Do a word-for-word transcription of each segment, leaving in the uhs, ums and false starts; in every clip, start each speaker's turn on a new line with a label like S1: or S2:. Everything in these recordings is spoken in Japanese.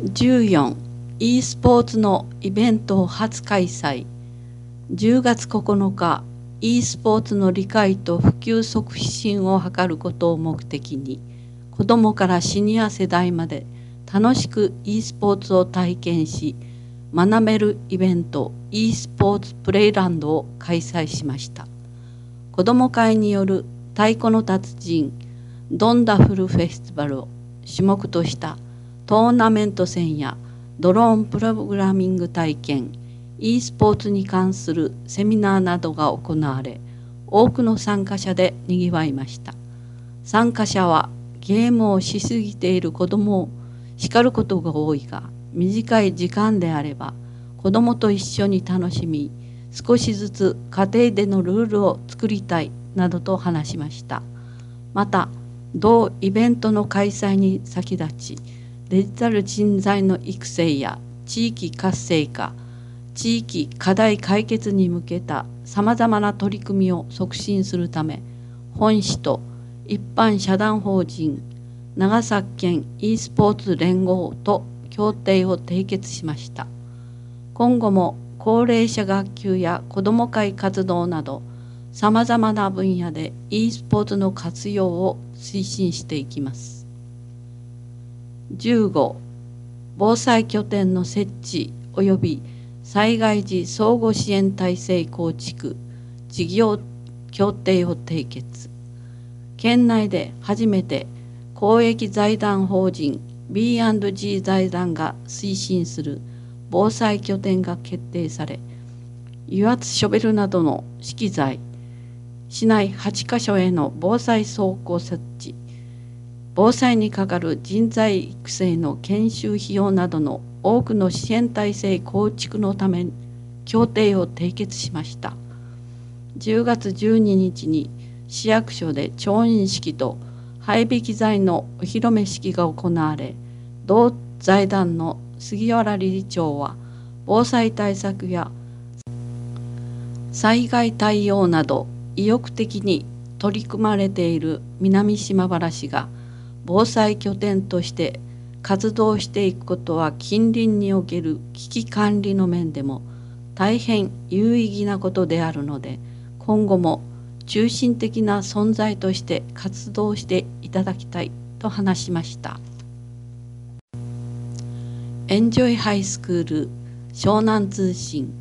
S1: じゅうよん e スポーツのイベントを初開催。じゅうがつここのか e スポーツの理解と普及促進を図ることを目的に、子どもからシニア世代まで楽しく e スポーツを体験し学べるイベント e スポーツプレイランドを開催しました。子ども会による太鼓の達人ドンダフルフェスティバルを種目としたトーナメント戦やドローンプログラミング体験、e スポーツに関するセミナーなどが行われ、多くの参加者でにぎわいました。参加者はゲームをしすぎている子どもを叱ることが多いが、短い時間であれば子どもと一緒に楽しみ、少しずつ家庭でのルールを作りたいなどと話しました。また、同イベントの開催に先立ち、デジタル人材の育成や地域活性化、地域課題解決に向けたさまざまな取り組みを促進するため、本市と一般社団法人長崎県 e スポーツ連合と協定を締結しました。今後も高齢者学級や子ども会活動など、さまざまな分野で e スポーツの活用を推進していきます。じゅうご、防災拠点の設置及び災害時相互支援体制構築事業協定を締結。県内で初めて公益財団法人 ビーアンドジー 財団が推進する防災拠点が決定され、油圧ショベルなどの資機材、市内はちカ所への防災倉庫設置、防災にかかる人材育成の研修費用などの多くの支援体制構築のため協定を締結しました。じゅうがつじゅうににちに市役所で調印式と配備機材のお披露目式が行われ、同財団の杉原理事長は防災対策や災害対応など意欲的に取り組まれている南島原市が防災拠点として活動していくことは近隣における危機管理の面でも大変有意義なことであるので、今後も中心的な存在として活動していただきたいと話しました。エンジョイハイスクール湘南通信、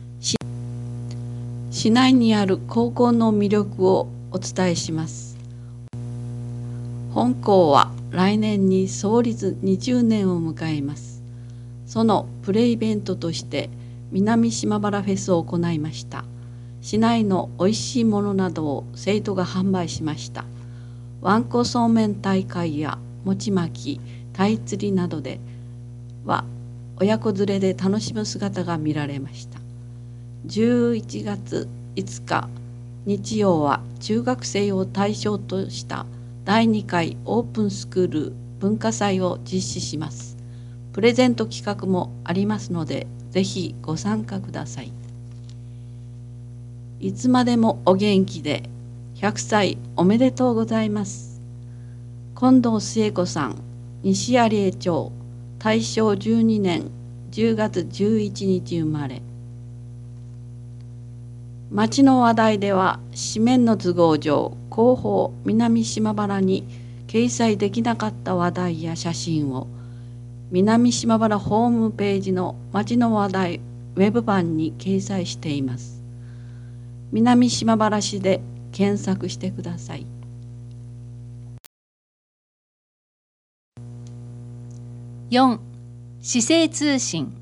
S1: 市内にある高校の魅力をお伝えします。本校は来年に創立にじゅうねんを迎えます。そのプレイベントとして南島原フェスを行いました。市内のおいしいものなどを生徒が販売しました。わんこそうめん大会や餅巻き、タイ釣りなどでは親子連れで楽しむ姿が見られました。じゅういちがついつか日曜は中学生を対象としただいにかいオープンスクール文化祭を実施します。プレゼント企画もありますので、ぜひご参加ください。いつまでもお元気で、ひゃくさいおめでとうございます。近藤末子さん、西有江町、大正じゅうにねんじゅうがつじゅういちにち生まれ。町の話題では、紙面の都合上、広報南島原に掲載できなかった話題や写真を、南島原ホームページの町の話題ウェブ版に掲載しています。南島原市で検索してください。
S2: よん、市政通信。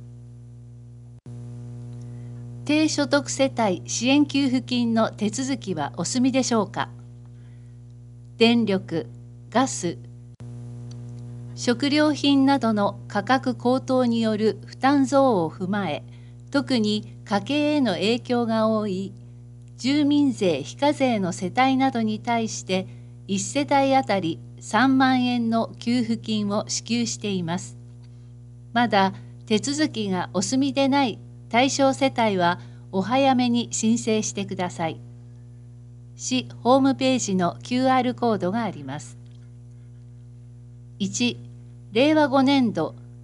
S2: 低所得世帯支援給付金の手続きはお済みでしょうか。電力、ガス、食料品などの価格高騰による負担増を踏まえ、特に家計への影響が多い住民税非課税の世帯などに対していち世帯あたりさんまんえんの給付金を支給しています。まだ手続きがお済みでない対象世帯はお早めに申請してください。市ホームページの キューアール コードがあります。いち、れいわごねんど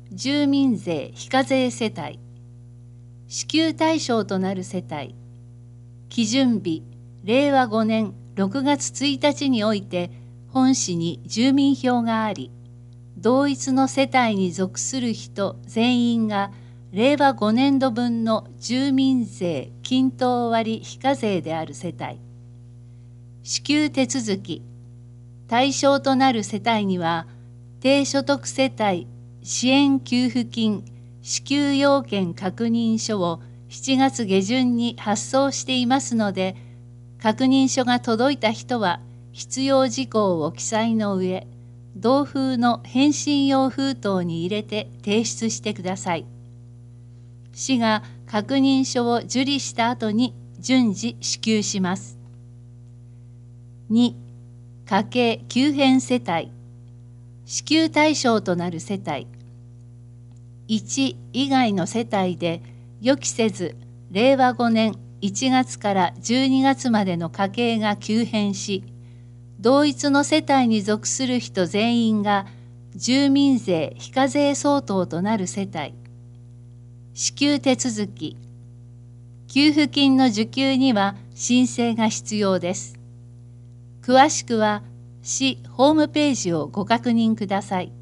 S2: 住民税非課税世帯、支給対象となる世帯、基準日れいわごねんろくがつついたちにおいて本市に住民票があり、同一の世帯に属する人全員がれいわごねんどぶんの住民税均等割非課税である世帯、支給手続き対象となる世帯には、低所得世帯支援給付金支給要件確認書をしちがつげじゅんに発送していますので、確認書が届いた人は必要事項を記載の上、同封の返信用封筒に入れて提出してください。市が確認書を受理した後に順次支給します。に、家計急変世帯、支給対象となる世帯、いち以外の世帯で予期せずれいわごねんいちがつからじゅうにがつまでの家計が急変し、同一の世帯に属する人全員が住民税非課税相当となる世帯、支給手続き、給付金の受給には申請が必要です。詳しくは市ホームページをご確認ください。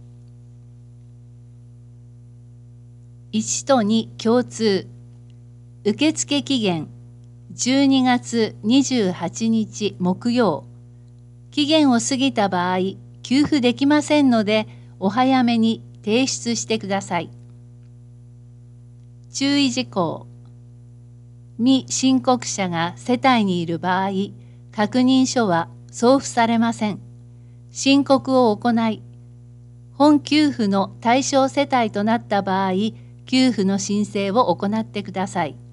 S2: いちとに共通、受付期限じゅうにがつにじゅうはちにち木曜、期限を過ぎた場合、給付できませんので、お早めに提出してください。注意事項。未申告者が世帯にいる場合、確認書は送付されません。申告を行い、本給付の対象世帯となった場合、給付の申請を行ってください。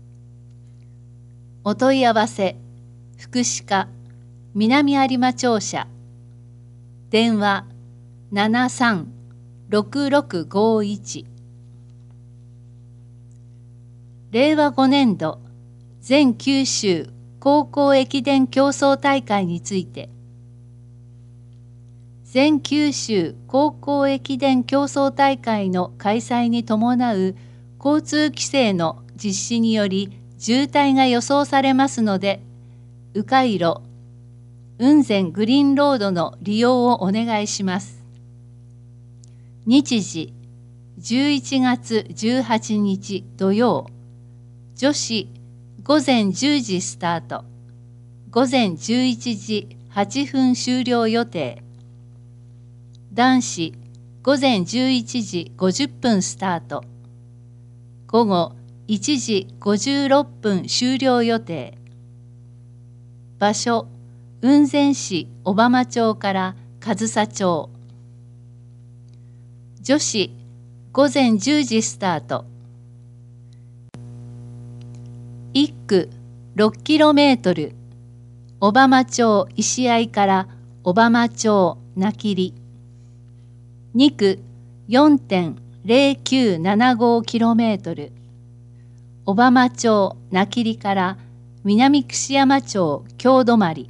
S2: お問い合わせ、福祉課、南有馬庁舎、電話ななさんろくろくごいち。れいわごねんど全九州高校駅伝競争大会について、全九州高校駅伝競争大会の開催に伴う交通規制の実施により渋滞が予想されますので、迂回路、雲仙グリーンロードの利用をお願いします。日時、じゅういちがつじゅうはちにち土曜、女子ごぜんじゅうじスタート、ごぜんじゅういちじはっぷん終了予定。男子ごぜんじゅういちじごじゅっぷんスタート、午後いちじごじゅうろっぷん終了予定。場所、雲仙市小浜町から上総町。女子ごぜんじゅうじスタート。いっくろっキロメートル、小浜町石合から小浜町名切。にく よんてんぜろきゅうななごキロメートル、小浜町名切から南串山町京泊。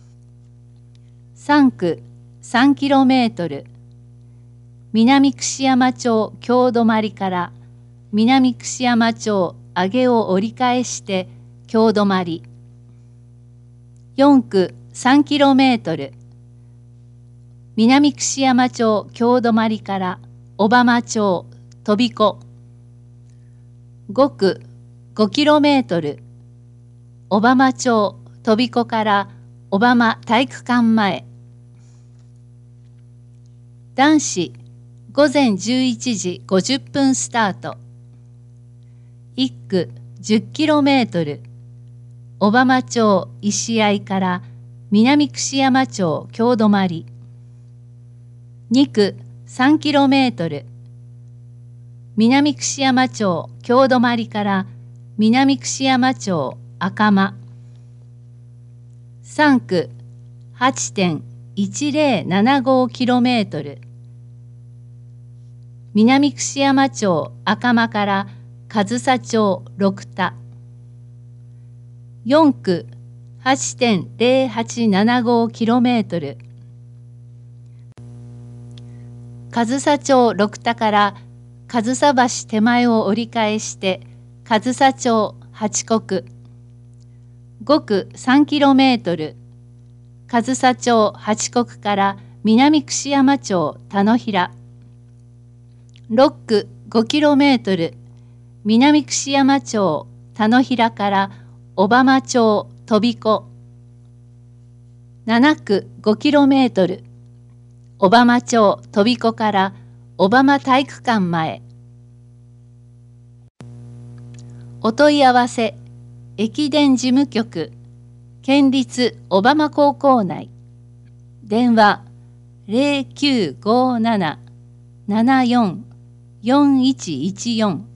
S2: さんくさんキロメートル、南串山町京泊から南串山町上尾を折り返して京泊。よんくさんキロメートル、南串山町京泊から小浜町飛び子。ごくごキロメートル、小浜町飛び子から小浜体育館前。男子ごぜんじゅういちじごじゅっぷんスタート。いっくじゅっキロメートル、小浜町石合から南串山町京泊。にくさんキロメートル、南串山町京泊から南串山町赤間。さんく はちてんいちぜろななごキロメートル、南串山町赤間から上総町六田。よんく はちてんぜろはちななごキロメートル、上総町六田から上総橋手前を折り返して上総町八国、ごく さんキロメートル、上総町八国から南串山町田野平、ろっく ごキロメートル、南串山町田野平から小浜町飛び子、ななく ごキロメートル、小浜町飛び子から小浜体育館前。お問い合わせ、駅伝事務局、県立小浜高校内。電話ゼロきゅうごーなな ななよん よんいちいちよん